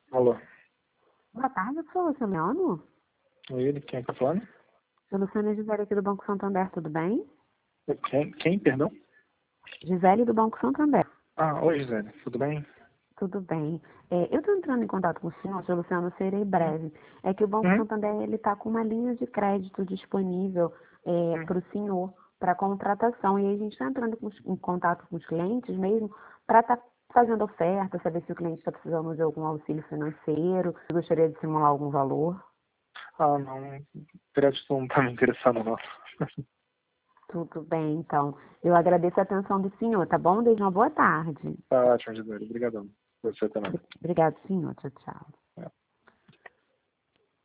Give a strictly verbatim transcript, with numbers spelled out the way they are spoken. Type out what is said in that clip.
Alô? Boa tarde, eu sou o Luciano. Oi, ele, quem é que tá falando? Sou Luciana Gisele aqui do Banco Santander, tudo bem? Quem, quem, perdão? Gisele do Banco Santander, Ah, oi, Gisele, tudo bem? tudo bem. É, eu estou entrando em contato com o senhor, seu Luciano, serei breve. É que o Banco Uhum. Santander está com uma linha de crédito disponível é, Uhum. para o senhor, para contratação. E aí a gente está entrando com os- em contato com os clientes mesmo para estar fazendo oferta, saber se o cliente está precisando de algum auxílio financeiro, se gostaria de simular algum valor. Ah, não, crédito não tá me interessando, não. Tudo bem, então. Eu agradeço a atenção do senhor, tá bom? Desde uma boa tarde. Tá ótimo, Gisele, obrigadão. Você também. Obrigado, senhor. Tchau, tchau.